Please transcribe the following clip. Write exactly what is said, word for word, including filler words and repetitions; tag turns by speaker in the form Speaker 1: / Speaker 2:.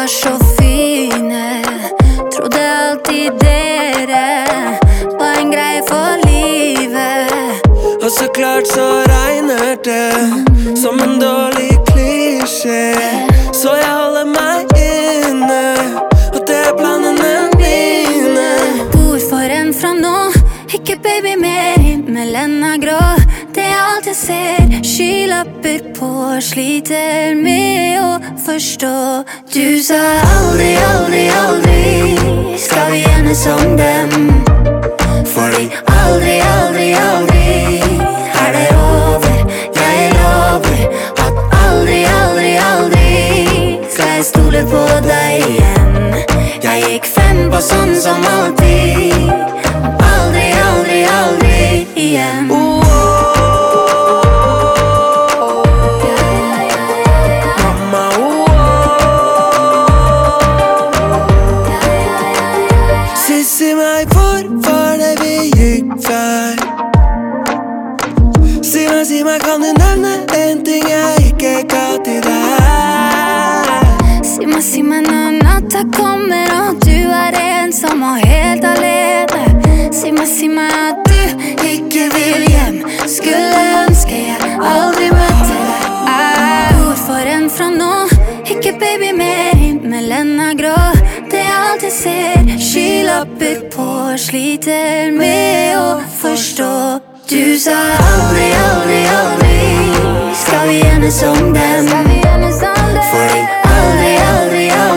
Speaker 1: var så fine. Trodde alltid dere var en greie for livet.
Speaker 2: Og så klart så regner det som en dårlig klisjé. Så jeg holder meg inne, og det er planene mine.
Speaker 1: Bor for en fra nå, ikke baby mer. Himmelen er grå, det er alt jeg ser. Skylapper på, sliter med å forstå. Du sa aldri, aldri, aldri skal vi enes om dem. Fordi aldri, aldri, aldri er det over. Jeg lover at aldri, aldri, aldri skal jeg stole på deg igjen. Jeg gikk frem på sånn som alltid. Aldri, aldri, aldri igjen.
Speaker 2: Oh, mamma, oh. Si meg, hvor var det vi gikk feil? Si meg, si meg, kan du nevne en ting jeg ikke ga til deg?
Speaker 1: Si meg, si meg når natta kommer og du er ensom og helt alene. Si meg, si meg at du ikke vil hjem. Skulle ønske jeg aldri møtte deg. Jeg bor for en fra nå, ikke baby mer. Himmelen er grå, det er alt jeg ser. Skylapper på, sliter med å forstå. Du sa aldri, aldri, aldri skal vi enes om dem. Fordi aldri, aldri, aldri